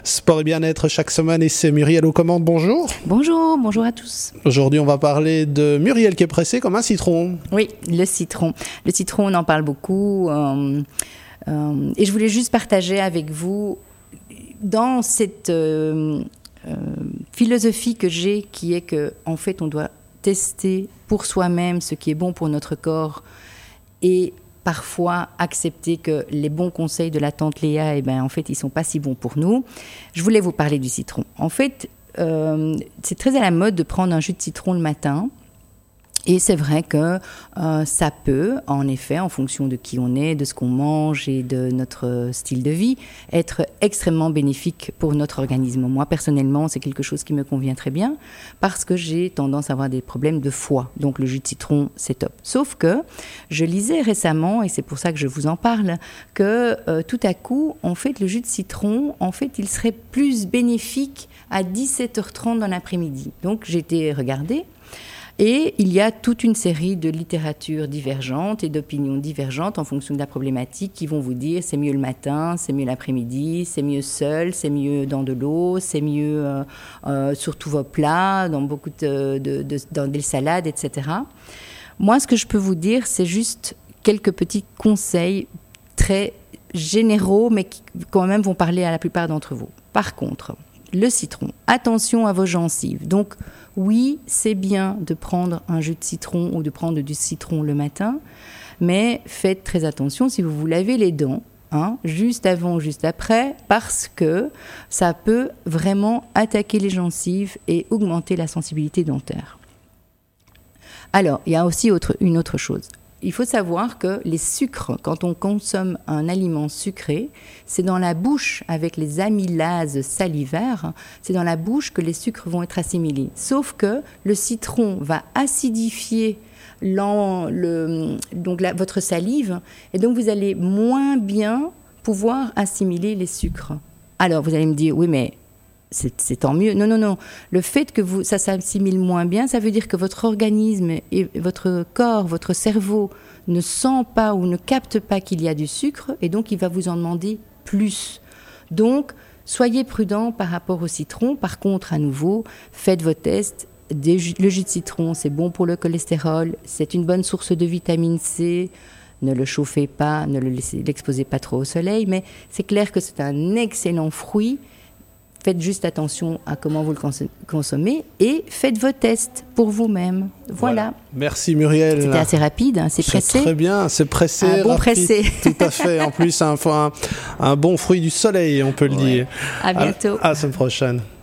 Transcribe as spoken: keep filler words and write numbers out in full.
Sport et bien-être chaque semaine et c'est Muriel aux commandes, bonjour. Bonjour, bonjour à tous. Aujourd'hui on va parler de Muriel qui est pressée comme un citron. Oui, le citron. Le citron, on en parle beaucoup euh, euh, et je voulais juste partager avec vous dans cette euh, euh, philosophie que j'ai qui est que en fait on doit tester pour soi-même ce qui est bon pour notre corps et parfois accepter que les bons conseils de la tante Léa, eh ben, en fait, ils ne sont pas si bons pour nous. Je voulais vous parler du citron. En fait, euh, c'est très à la mode de prendre un jus de citron le matin. Et c'est vrai que euh, ça peut, en effet, en fonction de qui on est, de ce qu'on mange et de notre style de vie, être extrêmement bénéfique pour notre organisme. Moi, personnellement, c'est quelque chose qui me convient très bien parce que j'ai tendance à avoir des problèmes de foie. Donc, le jus de citron, c'est top. Sauf que je lisais récemment, et c'est pour ça que je vous en parle, que euh, tout à coup, en fait, le jus de citron, en fait, il serait plus bénéfique à dix-sept heures trente dans l'après-midi. Donc, j'ai été regarder. Et il y a toute une série de littératures divergentes et d'opinions divergentes en fonction de la problématique qui vont vous dire c'est mieux le matin, c'est mieux l'après-midi, c'est mieux seul, c'est mieux dans de l'eau, c'est mieux euh, euh, sur tous vos plats, dans beaucoup de, de, de, dans des salades, et cetera. Moi, ce que je peux vous dire, c'est juste quelques petits conseils très généraux, mais qui quand même vont parler à la plupart d'entre vous. Par contre, le citron, attention à vos gencives. Donc, oui, c'est bien de prendre un jus de citron ou de prendre du citron le matin, mais faites très attention si vous vous lavez les dents, hein, juste avant ou juste après, parce que ça peut vraiment attaquer les gencives et augmenter la sensibilité dentaire. Alors, il y a aussi autre, une autre chose. Il faut savoir que les sucres, quand on consomme un aliment sucré, c'est dans la bouche, avec les amylases salivaires, c'est dans la bouche que les sucres vont être assimilés. Sauf que le citron va acidifier le, donc la, votre salive, et donc vous allez moins bien pouvoir assimiler les sucres. Alors, vous allez me dire, oui, mais C'est, c'est tant mieux. Non, non, non. Le fait que vous, ça s'assimile moins bien, ça veut dire que votre organisme et votre corps, votre cerveau ne sent pas ou ne capte pas qu'il y a du sucre et donc il va vous en demander plus. Donc, soyez prudent par rapport au citron. Par contre, à nouveau, faites vos tests. Des jus, le jus de citron, c'est bon pour le cholestérol. C'est une bonne source de vitamine C. Ne le chauffez pas, ne le laissez, l'exposez pas trop au soleil. Mais c'est clair que c'est un excellent fruit. Faites juste attention à comment vous le consommez et faites vos tests pour vous-même. Voilà. voilà. Merci Muriel. C'était assez rapide, hein, c'est pressé. C'est très bien, c'est pressé. Un bon rapide, pressé. Tout à fait. En plus, un, un, un bon fruit du soleil, on peut le ouais. dire. À bientôt. À, à la semaine prochaine.